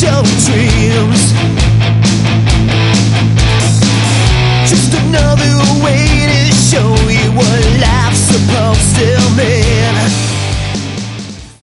your dreams. Just another way to show you what life's supposed to mean.